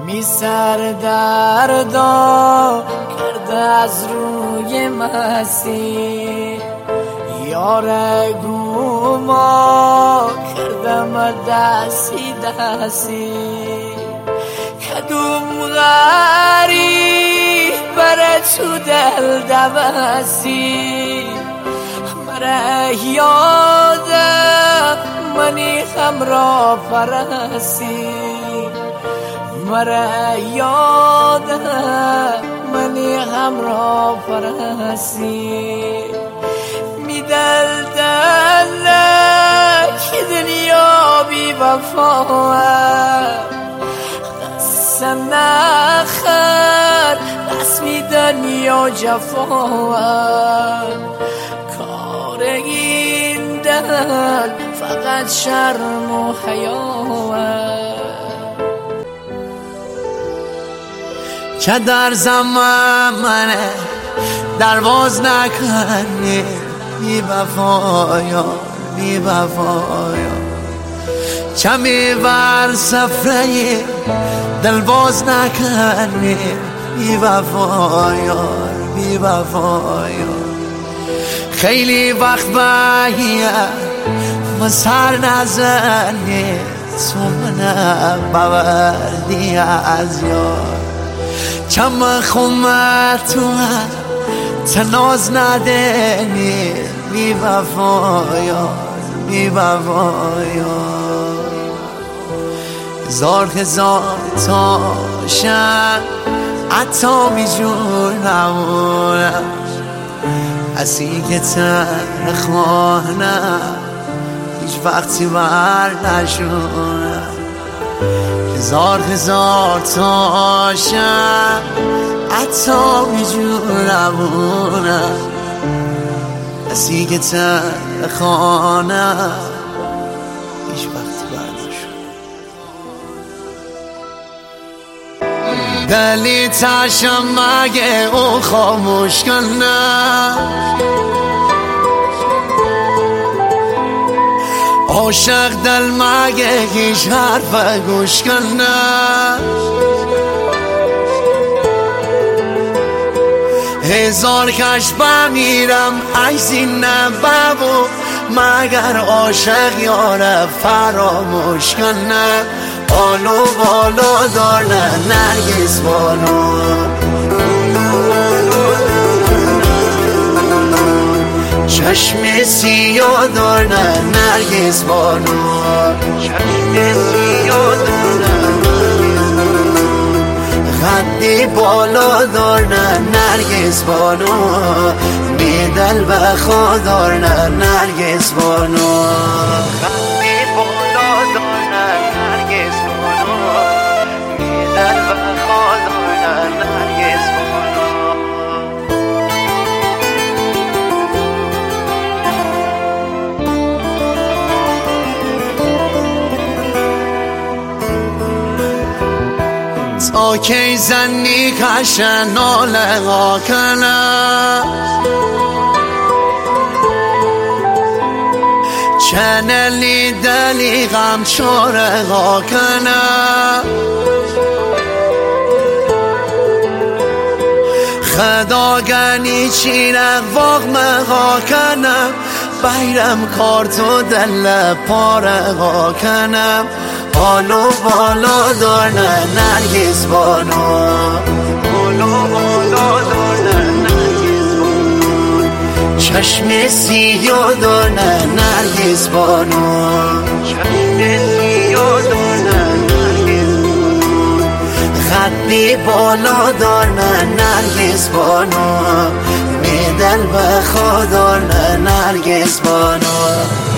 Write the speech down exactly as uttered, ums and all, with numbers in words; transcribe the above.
می سر دردا کرده از روی مسیر، یار گوما کردم دستی دستی، کدوم غریب بره تو دل دوستی، مره یادم منی خم را پرستی، مره یادم منی غم را پرستی، می دل دل که دنیا بی وفا قصه نخر رسمی دنیا جفا، کار این دل فقط شرم و حیا، چه در زمانه درواز نکنه بی وفایا بی وفایا، چه میور سفره دلواز نکنه بی وفایا بی وفایا، خیلی وقت باید من سر نزنه تو منم بوردی از یار، چم خمت تو تناز ندنی بی وفایا بی وفایا، هزار هزار تا شب عطا می جونم اسی که تن خانم هیچ وقتی بر نشونم، هزار هزار تا شب عطا می جونم اسی که تن خانم هیچ وقتی بر نشونم، دلی تشم مگه او خاموش کنم، عاشق دل مگه هیچ حرف گوش کنم، هزار کش بمیرم عکسی نبابو مگر عاشق یاره فراموش کنم، بالو بالو دارن نرگس بالو، چشم سیاه دارن نرگس بانو، چشم سیاه دارن خندی بالا دارن نرگس بانو، میدل بخوا دارن نرگس بانو، خندی بالا دارن نرگس بانو، میدل بخوا دارن نرگس بانو. تا کی زنی کشن نالغا کنم، چنلی دلی غم چارغا کنم، خدا گنی چیرق واق مغا کنم، بیرم کارتو دل پارغا کنم، بالو بالا دارن نرگس بانو، بالو بالا دارن نرگس بانو، چشم سیاه دارن نرگس بانو، چشم سیاه دارن نرگس بانو، خطی بالا دارن نرگس بانو، میدل بخوا دارن نرگس بانو.